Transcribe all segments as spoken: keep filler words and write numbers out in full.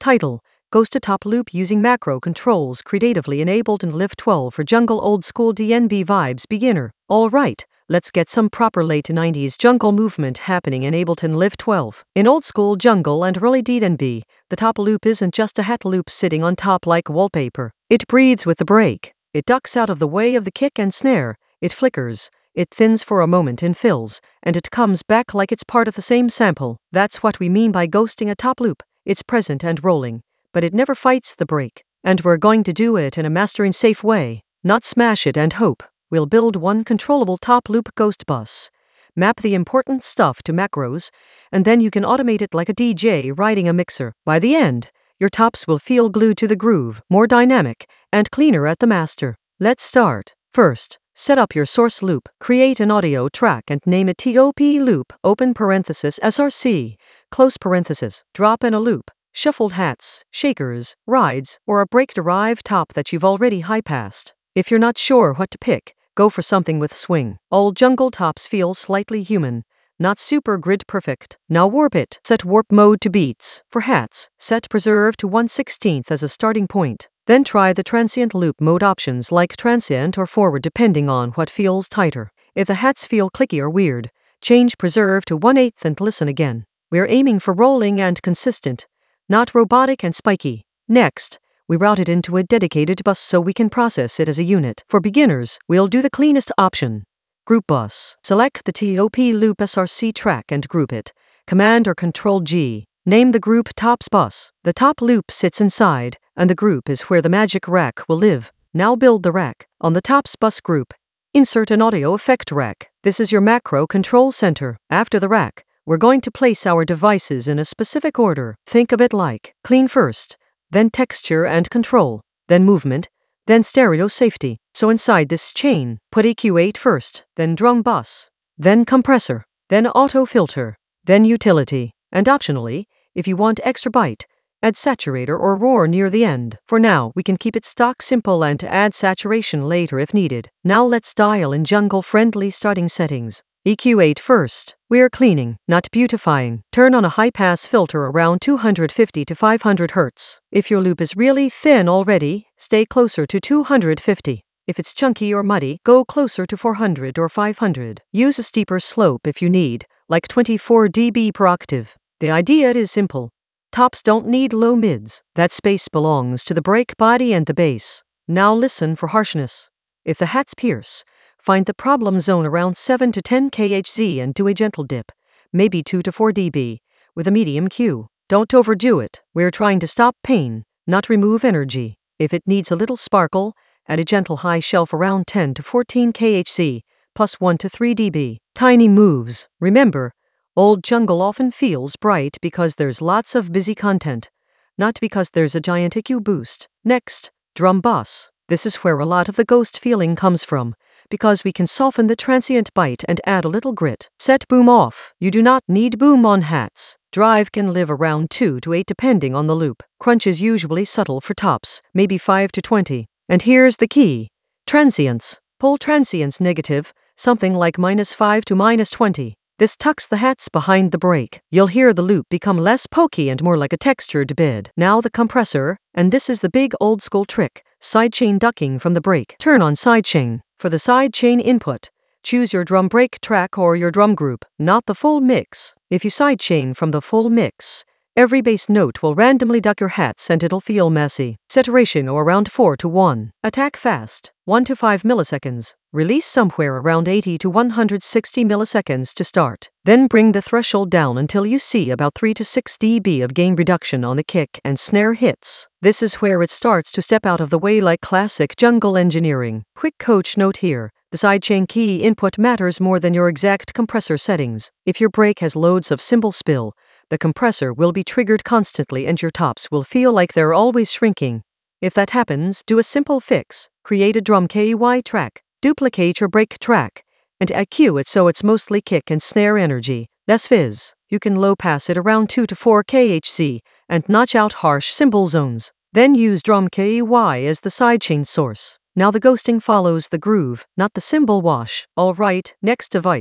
Title: Ghost to Top Loop using macro controls creatively enabled in L I V twelve for jungle old school D N B vibes beginner. Alright, let's get some proper late nineties jungle movement happening in Ableton L I V twelve. In old school jungle and early D N B, the top loop isn't just a hat loop sitting on top like wallpaper. It breathes with the break. It ducks out of the way of the kick and snare. It flickers. It thins for a moment and fills, and it comes back like it's part of the same sample. That's what we mean by ghosting a top loop. It's present and rolling, but it never fights the break. And we're going to do it in a mastering safe way, not smash it and hope. We'll build one controllable top loop ghost bus, map the important stuff to macros, and then you can automate it like a D J riding a mixer. By the end, your tops will feel glued to the groove, more dynamic, and cleaner at the master. Let's start. First, set up your source loop. Create an audio track and name it top loop, open parenthesis S R C, close parenthesis. Drop in a loop, shuffled hats, shakers, rides, or a break-derived top that you've already high-passed. If you're not sure what to pick, go for something with swing. All jungle tops feel slightly human, not super grid perfect. Now warp it. Set warp mode to beats. For hats, set preserve to one sixteenth as a starting point. Then try the transient loop mode options like transient or forward depending on what feels tighter. If the hats feel clicky or weird, change preserve to one eighth and listen again. We're aiming for rolling and consistent, not robotic and spiky. Next, we route it into a dedicated bus so we can process it as a unit. For beginners, we'll do the cleanest option. Group bus. Select the top loop S R C track and group it. Command or Control G. Name the group Tops Bus. The top loop sits inside, and the group is where the magic rack will live. Now build the rack. On the Tops Bus group, insert an audio effect rack. This is your macro control center. After the rack, we're going to place our devices in a specific order. Think of it like clean first, then texture and control, then movement, then stereo safety. So inside this chain, put E Q eight first, then drum bus, then compressor, then auto filter, then utility, and optionally, if you want extra bite, add saturator or roar near the end. For now, we can keep it stock simple and add saturation later if needed. Now let's dial in jungle-friendly starting settings. E Q eight first. We're cleaning, not beautifying. Turn on a high-pass filter around two hundred fifty to five hundred hertz. If your loop is really thin already, stay closer to two hundred fifty. If it's chunky or muddy, go closer to four hundred or five hundred. Use a steeper slope if you need, like twenty-four decibels per octave. The idea is simple. Tops don't need low mids. That space belongs to the break body and the bass. Now listen for harshness. If the hats pierce, find the problem zone around seven to ten kilohertz and do a gentle dip, maybe two to four decibels, with a medium Q. Don't overdo it. We're trying to stop pain, not remove energy. If it needs a little sparkle, add a gentle high shelf around ten to fourteen kilohertz, plus one to three decibels. Tiny moves. Remember, old jungle often feels bright because there's lots of busy content, not because there's a giant E Q boost. Next, drum bus. This is where a lot of the ghost feeling comes from, because we can soften the transient bite and add a little grit. Set boom off. You do not need boom on hats. Drive can live around two to eight depending on the loop. Crunch is usually subtle for tops, maybe five to twenty. And here's the key. Transients. Pull transients negative, something like minus five to minus twenty. This tucks the hats behind the break. You'll hear the loop become less pokey and more like a textured bed. Now the compressor, and this is the big old school trick, sidechain ducking from the break. Turn on sidechain. For the sidechain input, choose your drum break track or your drum group, not the full mix. If you sidechain from the full mix, every bass note will randomly duck your hats and it'll feel messy. Set ratio around four to one. Attack fast, one to five milliseconds. Release somewhere around eighty to one hundred sixty milliseconds to start. Then bring the threshold down until you see about three to six decibels of gain reduction on the kick and snare hits. This is where it starts to step out of the way like classic jungle engineering. Quick coach note here. The sidechain key input matters more than your exact compressor settings. If your break has loads of cymbal spill, the compressor will be triggered constantly and your tops will feel like they're always shrinking. If that happens, do a simple fix. Create a drum K Y track, duplicate your break track, and E Q it so it's mostly kick and snare energy, less fizz. You can low pass it around two to four kilohertz and notch out harsh cymbal zones. Then use drum K Y as the sidechain source. Now the ghosting follows the groove, not the cymbal wash. Alright, next device.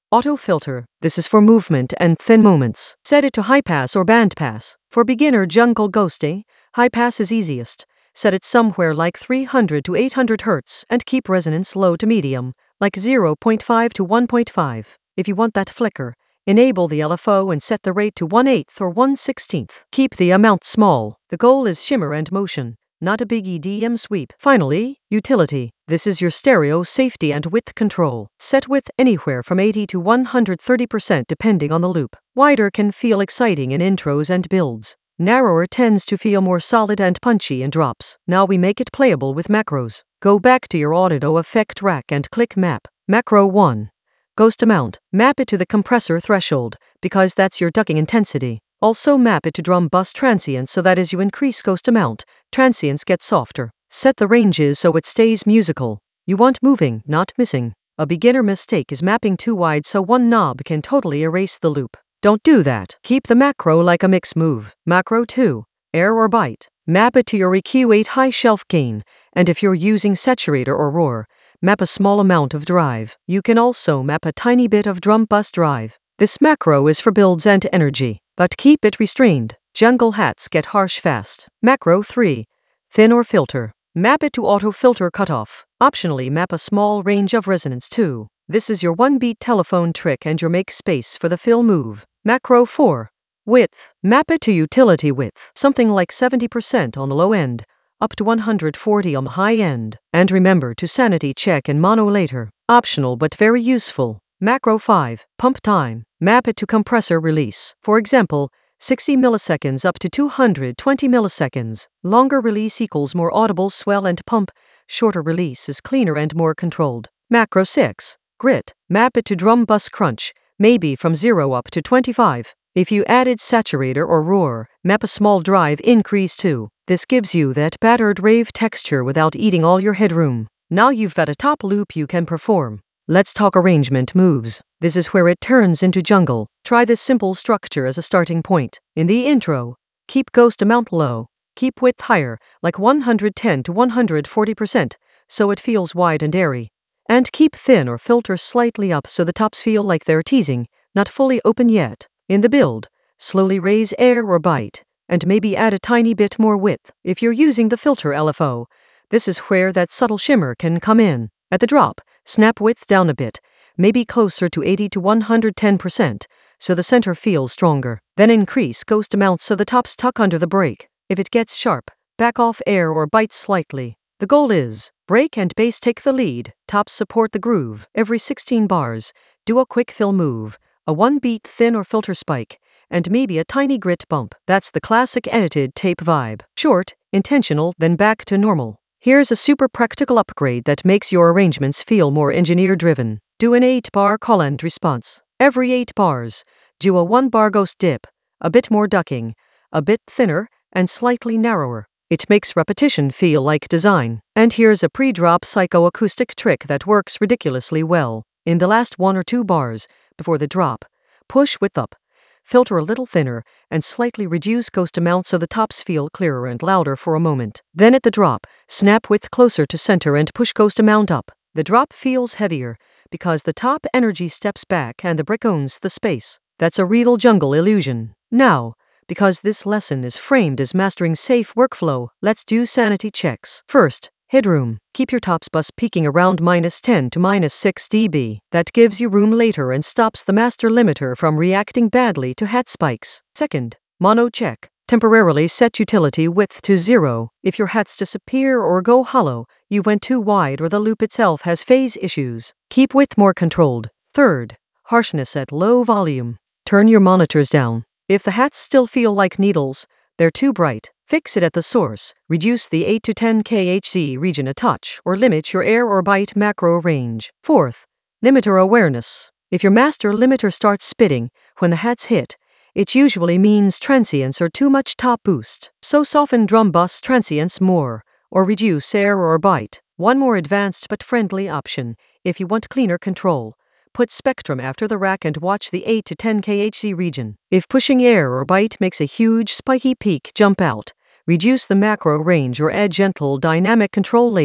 Auto filter. This is for movement and thin moments. Set it to high pass or band pass. For beginner jungle ghosting, high pass is easiest. Set it somewhere like three hundred to eight hundred hertz and keep resonance low to medium, like zero point five to one point five. If you want that flicker, enable the L F O and set the rate to one eighth or one sixteenth. Keep the amount small. The goal is shimmer and motion, not a big E D M sweep. Finally, utility. This is your stereo safety and width control. Set width anywhere from eighty to one hundred thirty percent depending on the loop. Wider can feel exciting in intros and builds. Narrower tends to feel more solid and punchy in drops. Now we make it playable with macros. Go back to your audio effect rack and click Map. Macro one. Ghost amount. Map it to the compressor threshold, because that's your ducking intensity. Also map it to drum bus transients so that as you increase ghost amount, transients get softer. Set the ranges so it stays musical. You want moving, not missing. A beginner mistake is mapping too wide so one knob can totally erase the loop. Don't do that. Keep the macro like a mix move. Macro two. Air or bite. Map it to your E Q eight high shelf gain, and if you're using saturator or roar, map a small amount of drive. You can also map a tiny bit of drum bus drive. This macro is for builds and energy, but keep it restrained. Jungle hats get harsh fast. Macro three. Thin or filter. Map it to auto filter cutoff. Optionally map a small range of resonance too. This is your one beat telephone trick and your make space for the fill move. Macro four. Width. Map it to utility width, something like seventy percent on the low end, up to one hundred forty on the high end. And remember to sanity check in mono later. Optional but very useful. Macro five. Pump time. Map it to compressor release. For example, sixty milliseconds up to two hundred twenty milliseconds. Longer release equals more audible swell and pump. Shorter release is cleaner and more controlled. Macro six. Grit. Map it to drum bus crunch, maybe from zero up to twenty-five. If you added saturator or roar, map a small drive increase too. This gives you that battered rave texture without eating all your headroom. Now you've got a top loop you can perform. Let's talk arrangement moves. This is where it turns into jungle. Try this simple structure as a starting point. In the intro, keep ghost amount low. Keep width higher, like one hundred ten to one hundred forty percent, so it feels wide and airy. And keep thin or filter slightly up so the tops feel like they're teasing, not fully open yet. In the build, slowly raise air or bite, and maybe add a tiny bit more width. If you're using the filter L F O, this is where that subtle shimmer can come in. At the drop, snap width down a bit, maybe closer to eighty to one hundred ten percent, so the center feels stronger. Then increase ghost amount so the tops tuck under the break. If it gets sharp, back off air or bite slightly. The goal is, break and bass take the lead, tops support the groove. Every sixteen bars, do a quick fill move, a one beat thin or filter spike, and maybe a tiny grit bump. That's the classic edited tape vibe. Short, intentional, then back to normal. Here's a super practical upgrade that makes your arrangements feel more engineer-driven. Do an eight bar call and response. Every eight bars, do a one bar ghost dip, a bit more ducking, a bit thinner, and slightly narrower. It makes repetition feel like design. And here's a pre-drop psychoacoustic trick that works ridiculously well. In the last one or two bars, before the drop, push width up, filter a little thinner, and slightly reduce ghost amount so the tops feel clearer and louder for a moment. Then at the drop, snap width closer to center and push ghost amount up. The drop feels heavier, because the top energy steps back and the brick owns the space. That's a real jungle illusion. Now, because this lesson is framed as mastering safe workflow, let's do sanity checks. First, headroom. Keep your tops bus peaking around minus ten to minus six decibels. That gives you room later and stops the master limiter from reacting badly to hat spikes. Second, mono check. Temporarily set utility width to zero. If your hats disappear or go hollow, you went too wide or the loop itself has phase issues. Keep width more controlled. Third, harshness at low volume. Turn your monitors down. If the hats still feel like needles, they're too bright, fix it at the source. Reduce the eight to ten kilohertz region a touch or limit your air or bite macro range. Fourth, limiter awareness. If your master limiter starts spitting when the hats hit, it usually means transients or too much top boost. So soften drum bus transients more, or reduce air or bite. One more advanced but friendly option, if you want cleaner control. Put spectrum after the rack and watch the eight to ten kilohertz region. If pushing air or bite makes a huge spiky peak jump out, reduce the macro range or add gentle dynamic control later.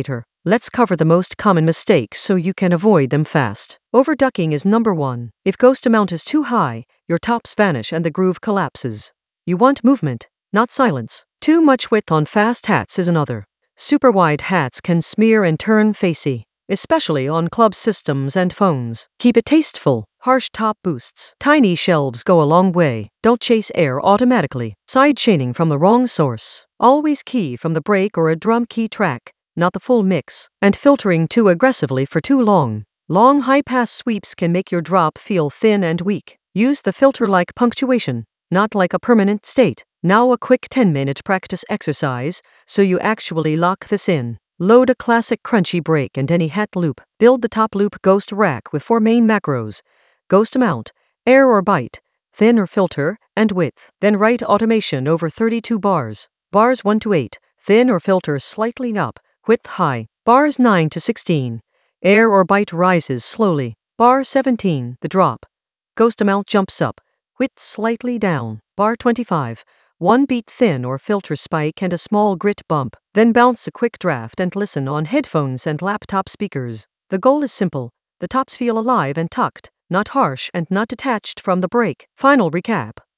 Let's cover the most common mistakes so you can avoid them fast. Overducking is number one. If ghost amount is too high, your tops vanish and the groove collapses. You want movement, not silence. Too much width on fast hats is another. Super wide hats can smear and turn facey, especially on club systems and phones. Keep it tasteful. Harsh top boosts. Tiny shelves go a long way. Don't chase air automatically. Side chaining from the wrong source. Always key from the break or a drum key track, not the full mix. And filtering too aggressively for too long. Long high-pass sweeps can make your drop feel thin and weak. Use the filter like punctuation, not like a permanent state. Now a quick ten minute practice exercise, so you actually lock this in. Load a classic crunchy break and any hat loop. Build the top loop ghost rack with four main macros. Ghost amount, air or bite, thin or filter, and width. Then write automation over thirty-two bars. Bars one to eight, thin or filter slightly up, width high. Bars nine to sixteen, air or bite rises slowly. Bar seventeen, the drop. Ghost amount jumps up, width slightly down. Bar twenty-five, one beat thin or filter spike and a small grit bump. Then bounce a quick draft and listen on headphones and laptop speakers. The goal is simple. The tops feel alive and tucked, not harsh and not detached from the break. Final recap.